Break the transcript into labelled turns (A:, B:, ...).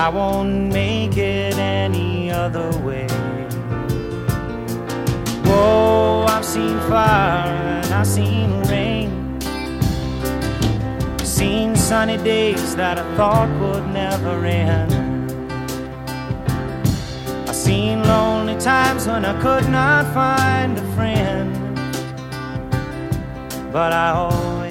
A: I won't make it any other way. Whoa, I've seen fire and I've seen rain, seen sunny days that I thought would never end. I've seen lonely times when I could not find a friend, but I always